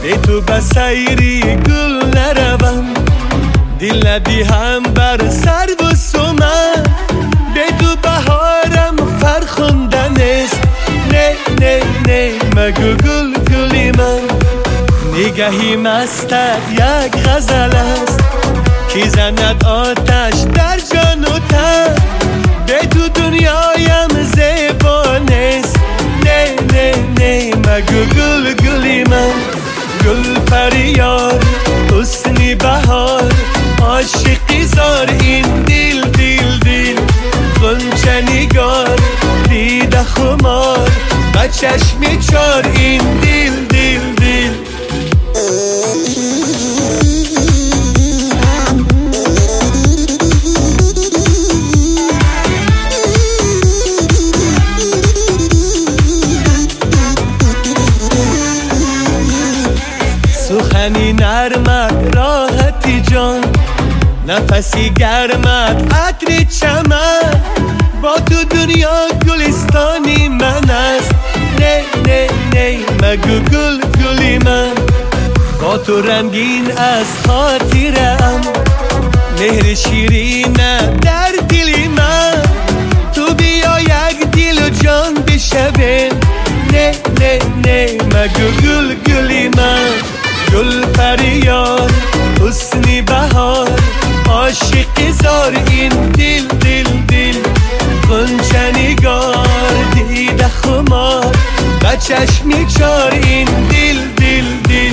به تو بسیری گل نروم، دل ندی هم بر سر و سومن. به تو بهارم فرخوندن است، نه نه نه مگو گل گلی من. نگهی مستت یک غزل است که زند آتش در جان و تن. به تو دنیایم زیبان است، نه نه نه مگو گل گلی من. گل پریار حسنی بهار، عاشقی زار این دل دل دل. غنچه نگار دیده خمار، با چشم چار این دل دل دل. سخنی نرمت راحتی جان، نفسی گرمت عطر چمن. با تو دنیا گلستانی من است، نه نه نه مگو گل گلی من. با تو رنگین از خاطرم، مهر شیرین در دلی من. تو بیا یک دل و جان بشویم، نه نه نه مگو گل گلی من. گل پریار حسنی بهار، عاشقی زار این دل دل دل. غنچه نگار دیده خمار، با چشم چار این دل دل دل.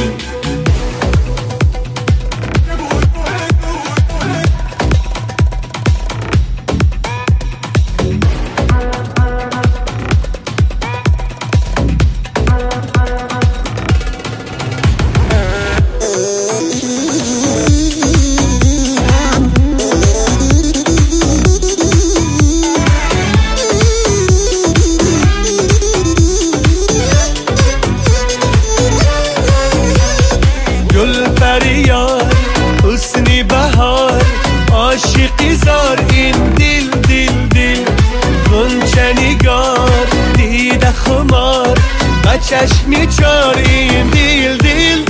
گل پریار حسنی بهار، عاشقی زار این دل دل دل. غنچه نگار دیده خمار، با چشم چار این دل دل